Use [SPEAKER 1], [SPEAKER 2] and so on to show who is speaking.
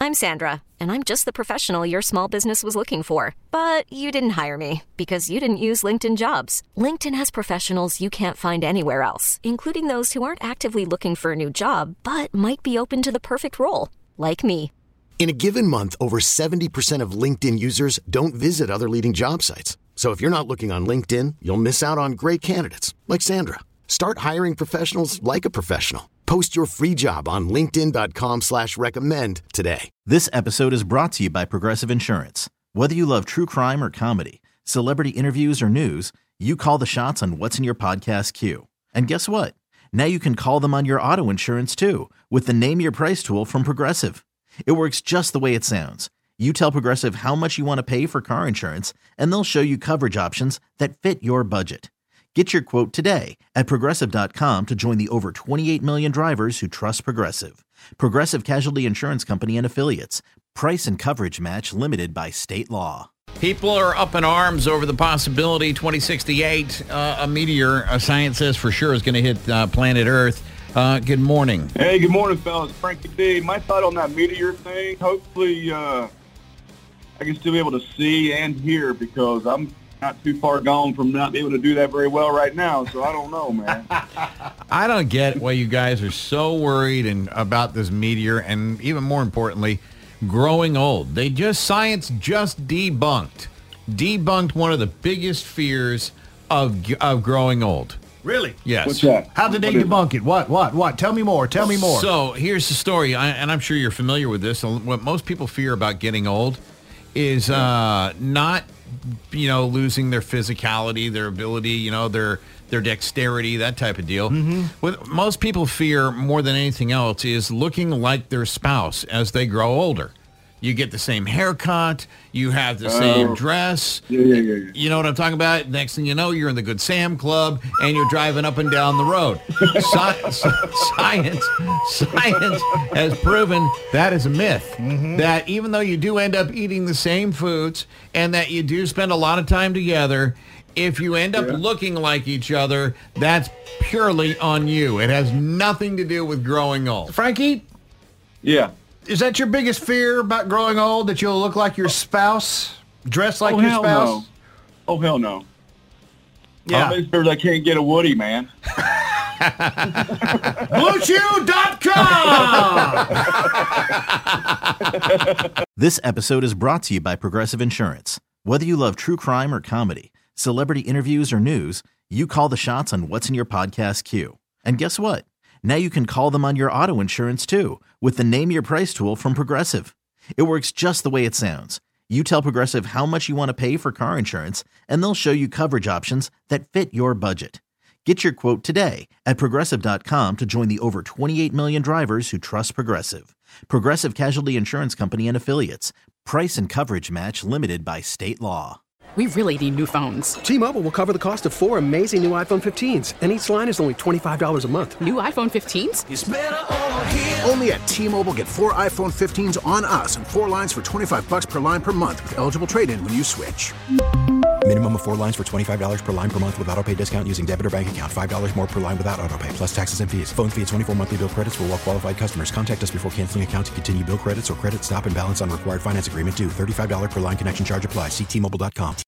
[SPEAKER 1] I'm Sandra, and I'm just the professional your small business was looking for. But you didn't hire me because you didn't use LinkedIn Jobs. LinkedIn has professionals you can't find anywhere else, including those who aren't actively looking for a new job, but might be open to the perfect role, like me.
[SPEAKER 2] In a given month, over 70% of LinkedIn users don't visit other leading job sites. So if you're not looking on LinkedIn, you'll miss out on great candidates like Sandra. Start hiring professionals like a professional. Post your free job on linkedin.com/recommend today.
[SPEAKER 3] This episode is brought to you by Progressive Insurance. Whether you love true crime or comedy, celebrity interviews or news, you call the shots on what's in your podcast queue. And guess what? Now you can call them on your auto insurance too with the Name Your Price tool from Progressive. It works just the way it sounds. You tell Progressive how much you want to pay for car insurance, and they'll show you coverage options that fit your budget. Get your quote today at Progressive.com to join the over 28 million drivers who trust Progressive. Progressive Casualty Insurance Company and Affiliates. Price and coverage match limited by state law.
[SPEAKER 4] People are up in arms over the possibility 2068, a meteor, science says for sure, is going to hit planet Earth. Good morning.
[SPEAKER 5] Hey, good morning, fellas. Frankie D. My thought on that meteor thing, hopefully I can still be able to see and hear because I'm not too far gone from not being able to do that very well right now, so I don't know, man.
[SPEAKER 4] I don't get why you guys are so worried about this meteor and even more importantly, growing old. Science just debunked one of the biggest fears of growing old.
[SPEAKER 6] Really?
[SPEAKER 4] Yes.
[SPEAKER 5] What's that?
[SPEAKER 6] How did they debunk it? What? Tell me more.
[SPEAKER 4] So here's the story, and I'm sure you're familiar with this. What most people fear about getting old is not, losing their physicality, their ability, their dexterity, that type of deal. Mm-hmm. What most people fear more than anything else is looking like their spouse as they grow older. You get the same haircut. You have the same dress.
[SPEAKER 5] Yeah.
[SPEAKER 4] You know what I'm talking about? Next thing you know, you're in the Good Sam Club, and you're driving up and down the road. Science has proven that is a myth. Mm-hmm. That even though you do end up eating the same foods, and that you do spend a lot of time together, if you end up looking like each other, that's purely on you. It has nothing to do with growing old.
[SPEAKER 6] Frankie?
[SPEAKER 5] Yeah.
[SPEAKER 6] Is that your biggest fear about growing old, that you'll look like your spouse, dress like your spouse?
[SPEAKER 5] No. Oh, hell no.
[SPEAKER 6] Yeah.
[SPEAKER 5] I'm sure I can't get a Woody, man.
[SPEAKER 3] BlueChew.com! This episode is brought to you by Progressive Insurance. Whether you love true crime or comedy, celebrity interviews or news, you call the shots on what's in your podcast queue. And guess what? Now you can call them on your auto insurance too with the Name Your Price tool from Progressive. It works just the way it sounds. You tell Progressive how much you want to pay for car insurance, and they'll show you coverage options that fit your budget. Get your quote today at Progressive.com to join the over 28 million drivers who trust Progressive. Progressive Casualty Insurance Company and Affiliates. Price and coverage match limited by state law.
[SPEAKER 7] We really need new phones.
[SPEAKER 8] T-Mobile will cover the cost of 4 amazing new iPhone 15s, and each line is only $25 a month.
[SPEAKER 7] New iPhone 15s?
[SPEAKER 9] It's better over here. Only at T-Mobile, get 4 iPhone 15s on us and 4 lines for $25 per line per month with eligible trade-in when you switch.
[SPEAKER 10] Minimum of 4 lines for $25 per line per month with autopay discount using debit or bank account. $5 more per line without autopay, plus taxes and fees. Phone fee at 24 monthly bill credits for well-qualified customers. Contact us before canceling account to continue bill credits or credit stop and balance on required finance agreement due. $35 per line connection charge applies. See T-Mobile.com.